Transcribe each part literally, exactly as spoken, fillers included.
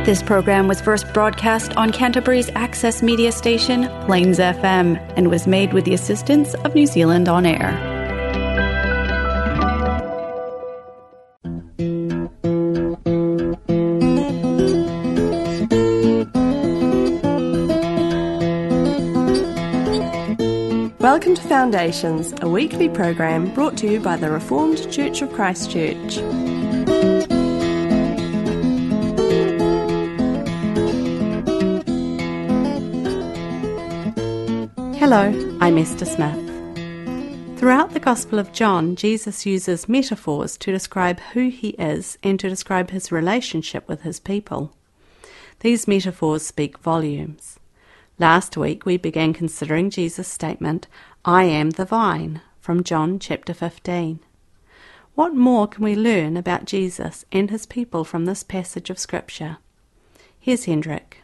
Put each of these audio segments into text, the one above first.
This program was first broadcast on Canterbury's access media station, Plains F M, and was made with the assistance of New Zealand On Air. Welcome to Foundations, a weekly program brought to you by the Reformed Church of Christchurch. Hello, I'm Esther Smith. Throughout the Gospel of John, Jesus uses metaphors to describe who he is and to describe his relationship with his people. These metaphors speak volumes. Last week we began considering Jesus' statement, "I am the vine," from John chapter fifteen. What more can we learn about Jesus and his people from this passage of Scripture? Here's Hendrik.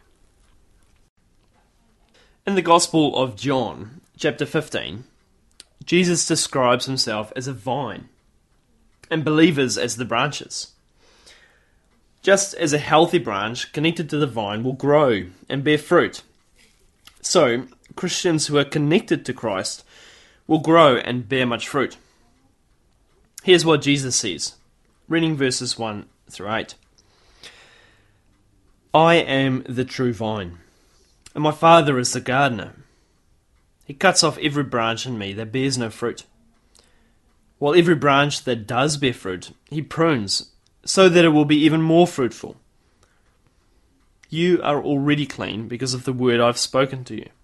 In the Gospel of John, chapter fifteen, Jesus describes himself as a vine and believers as the branches. Just as a healthy branch connected to the vine will grow and bear fruit, so Christians who are connected to Christ will grow and bear much fruit. Here's what Jesus says, reading verses one through eight. I am the true vine, and my Father is the gardener. He cuts off every branch in me that bears no fruit, while every branch that does bear fruit, he prunes, so that it will be even more fruitful. You are already clean because of the word I've spoken to you.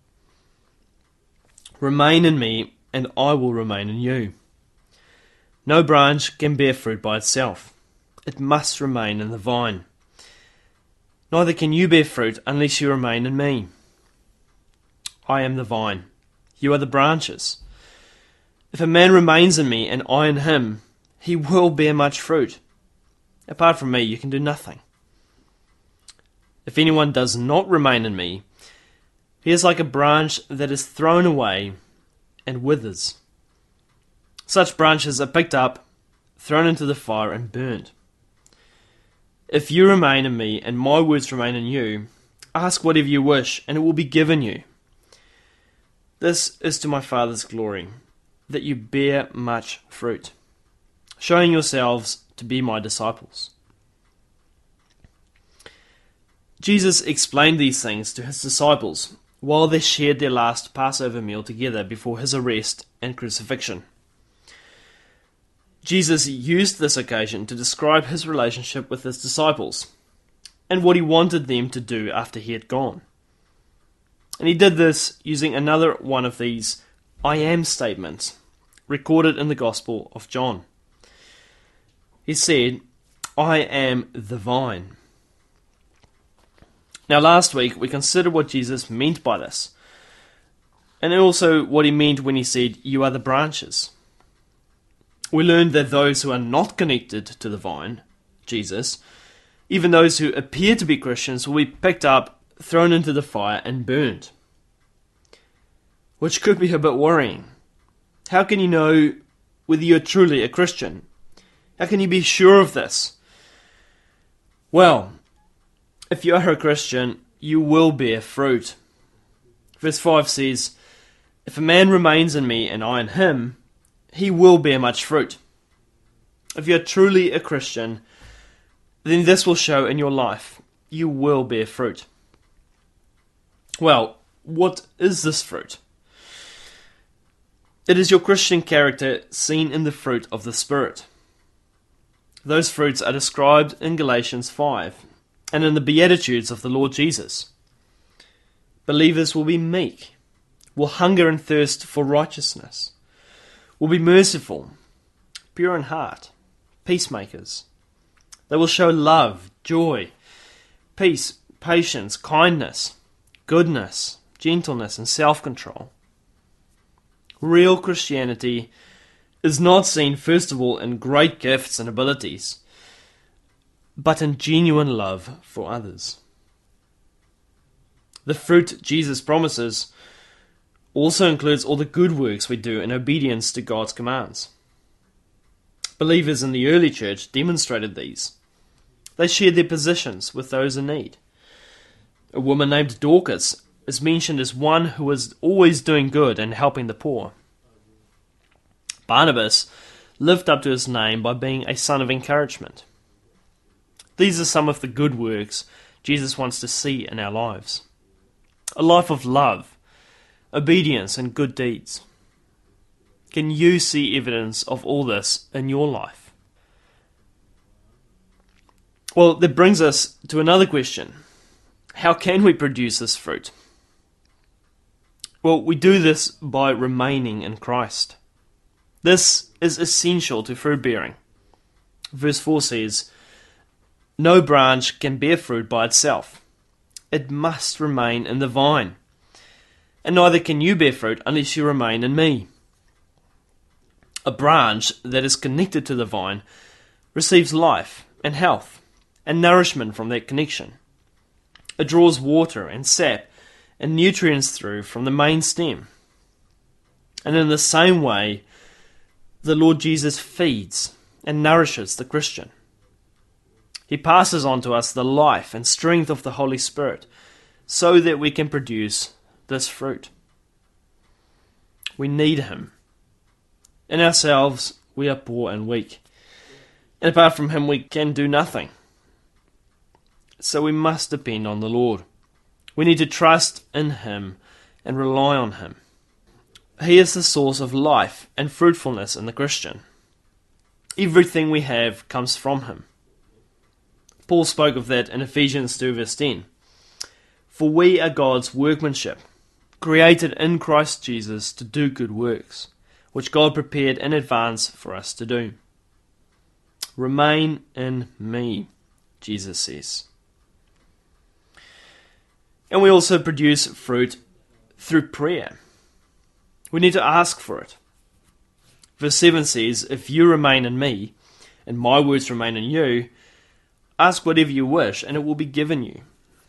Remain in me, and I will remain in you. No branch can bear fruit by itself. It must remain in the vine. Neither can you bear fruit unless you remain in me. I am the vine. You are the branches. If a man remains in me and I in him, he will bear much fruit. Apart from me, you can do nothing. If anyone does not remain in me, he is like a branch that is thrown away and withers. Such branches are picked up, thrown into the fire, and burned. If you remain in me and my words remain in you, ask whatever you wish, and it will be given you. This is to my Father's glory, that you bear much fruit, showing yourselves to be my disciples. Jesus explained these things to his disciples while they shared their last Passover meal together before his arrest and crucifixion. Jesus used this occasion to describe his relationship with his disciples and what he wanted them to do after he had gone. And he did this using another one of these I am statements recorded in the Gospel of John. He said, I am the vine. Now last week we considered what Jesus meant by this, and also what he meant when he said, you are the branches. We learned that those who are not connected to the vine, Jesus, even those who appear to be Christians, will be picked up, thrown into the fire and burned. Which could be a bit worrying. How can you know whether you're truly a Christian? How can you be sure of this? Well, if you are a Christian, you will bear fruit. Verse five says, if a man remains in me and I in him, he will bear much fruit. If you're truly a Christian, then this will show in your life. You will bear fruit. Well, what is this fruit? It is your Christian character seen in the fruit of the Spirit. Those fruits are described in Galatians five and in the Beatitudes of the Lord Jesus. Believers will be meek, will hunger and thirst for righteousness, will be merciful, pure in heart, peacemakers. They will show love, joy, peace, patience, kindness, goodness, gentleness, and self-control. Real Christianity is not seen first of all in great gifts and abilities, but in genuine love for others. The fruit Jesus promises also includes all the good works we do in obedience to God's commands. Believers in the early church demonstrated these. They shared their positions with those in need. A woman named Dorcas is mentioned as one who was always doing good and helping the poor. Barnabas lived up to his name by being a son of encouragement. These are some of the good works Jesus wants to see in our lives. A life of love, obedience, and good deeds. Can you see evidence of all this in your life? Well, that brings us to another question. How can we produce this fruit? Well, we do this by remaining in Christ. This is essential to fruit bearing. Verse four says, "No branch can bear fruit by itself. It must remain in the vine. And neither can you bear fruit unless you remain in me." A branch that is connected to the vine receives life and health and nourishment from that connection. It draws water and sap and nutrients through from the main stem. And in the same way, the Lord Jesus feeds and nourishes the Christian. He passes on to us the life and strength of the Holy Spirit so that we can produce this fruit. We need Him. In ourselves, we are poor and weak. And apart from Him, we can do nothing. So we must depend on the Lord. We need to trust in Him and rely on Him. He is the source of life and fruitfulness in the Christian. Everything we have comes from Him. Paul spoke of that in Ephesians two verse ten. "For we are God's workmanship, created in Christ Jesus to do good works, which God prepared in advance for us to do." Remain in me, Jesus says. And we also produce fruit through prayer. We need to ask for it. Verse seven says, "If you remain in me, and my words remain in you, ask whatever you wish, and it will be given you."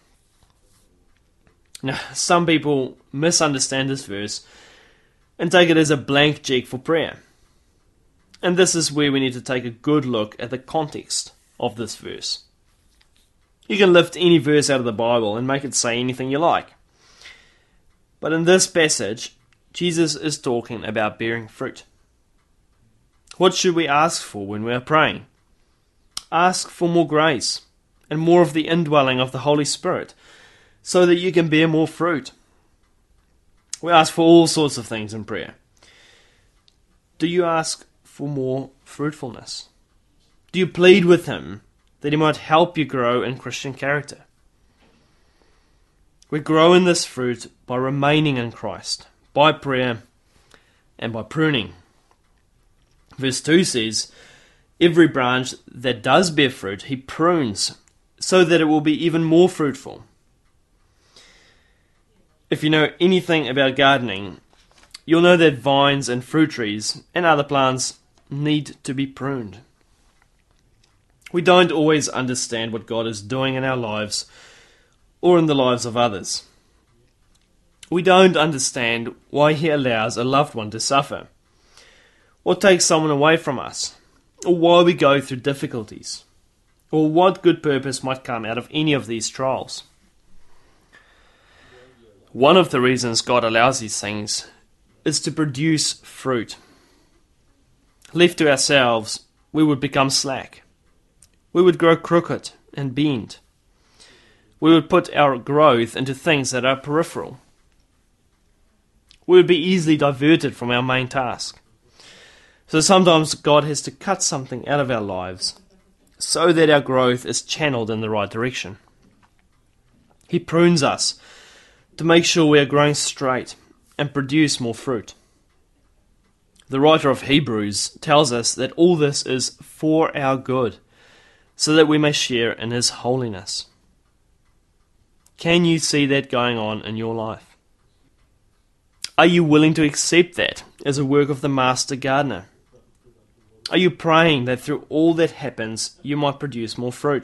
Now, some people misunderstand this verse and take it as a blank check for prayer. And this is where we need to take a good look at the context of this verse. You can lift any verse out of the Bible and make it say anything you like. But in this passage, Jesus is talking about bearing fruit. What should we ask for when we are praying? Ask for more grace and more of the indwelling of the Holy Spirit so that you can bear more fruit. We ask for all sorts of things in prayer. Do you ask for more fruitfulness? Do you plead with Him that He might help you grow in Christian character? We grow in this fruit by remaining in Christ, by prayer, and by pruning. Verse two says, "Every branch that does bear fruit, He prunes, so that it will be even more fruitful." If you know anything about gardening, you'll know that vines and fruit trees and other plants need to be pruned. We don't always understand what God is doing in our lives or in the lives of others. We don't understand why He allows a loved one to suffer, or takes someone away from us, or why we go through difficulties, or what good purpose might come out of any of these trials. One of the reasons God allows these things is to produce fruit. Left to ourselves, we would become slack. We would grow crooked and bend. We would put our growth into things that are peripheral. We would be easily diverted from our main task. So sometimes God has to cut something out of our lives so that our growth is channeled in the right direction. He prunes us to make sure we are growing straight and produce more fruit. The writer of Hebrews tells us that all this is for our good, so that we may share in His holiness. Can you see that going on in your life? Are you willing to accept that as a work of the Master Gardener? Are you praying that through all that happens, you might produce more fruit?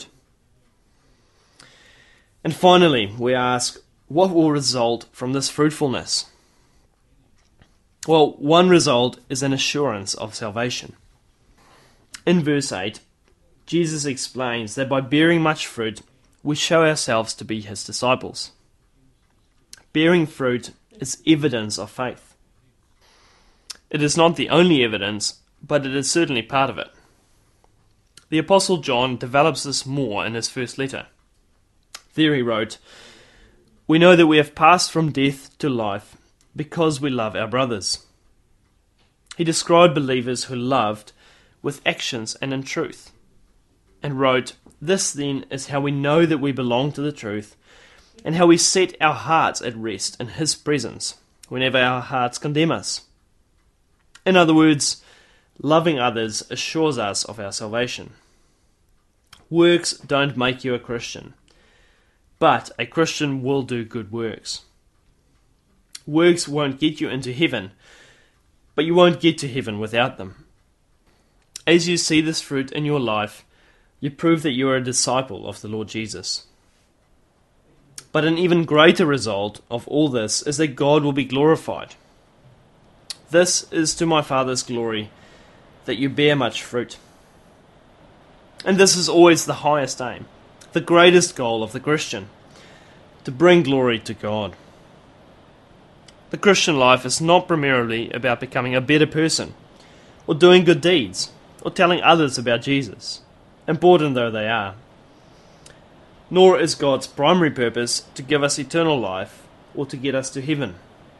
And finally, we ask, what will result from this fruitfulness? Well, one result is an assurance of salvation. In verse eight, Jesus explains that by bearing much fruit, we show ourselves to be his disciples. Bearing fruit is evidence of faith. It is not the only evidence, but it is certainly part of it. The Apostle John develops this more in his first letter. There he wrote, "We know that we have passed from death to life because we love our brothers." He described believers who loved with actions and in truth, and wrote, "This then is how we know that we belong to the truth, and how we set our hearts at rest in his presence whenever our hearts condemn us." In other words, loving others assures us of our salvation. Works don't make you a Christian, but a Christian will do good works. Works won't get you into heaven, but you won't get to heaven without them. As you see this fruit in your life, you prove that you are a disciple of the Lord Jesus. But an even greater result of all this is that God will be glorified. This is to my Father's glory, that you bear much fruit. And this is always the highest aim, the greatest goal of the Christian, to bring glory to God. The Christian life is not primarily about becoming a better person, or doing good deeds, or telling others about Jesus, important though they are. Nor is God's primary purpose to give us eternal life, or to get us to heaven.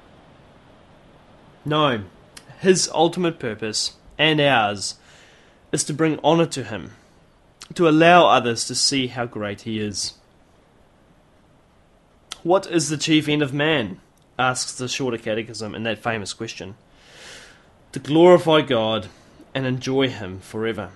No, his ultimate purpose, and ours, is to bring honour to him, to allow others to see how great he is. What is the chief end of man? Asks the Shorter Catechism in that famous question. To glorify God and enjoy him forever.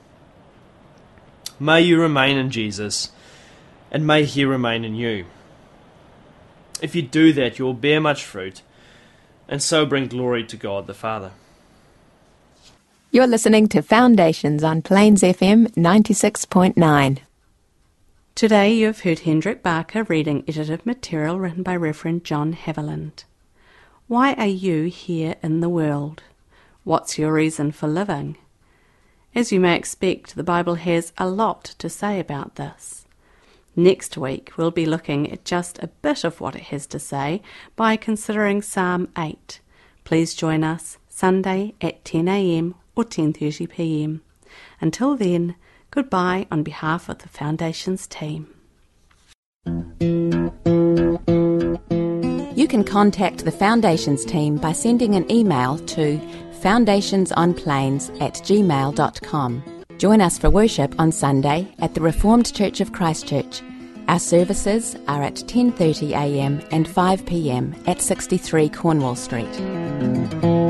May you remain in Jesus, and may he remain in you. If you do that, you will bear much fruit, and so bring glory to God the Father. You're listening to Foundations on Plains F M ninety-six point nine. Today you have heard Hendrik Barker reading edited material written by Reverend John Haviland. Why are you here in the world? What's your reason for living? As you may expect, the Bible has a lot to say about this. Next week we'll be looking at just a bit of what it has to say by considering Psalm eight. Please join us Sunday at ten a m or ten thirty p m. Until then, goodbye on behalf of the Foundations team. You can contact the Foundations team by sending an email to foundationsonplains at gmail dot com. Join us for worship on Sunday at the Reformed Church of Christchurch. Our services are at ten thirty a m and five p m at sixty-three Cornwall Street.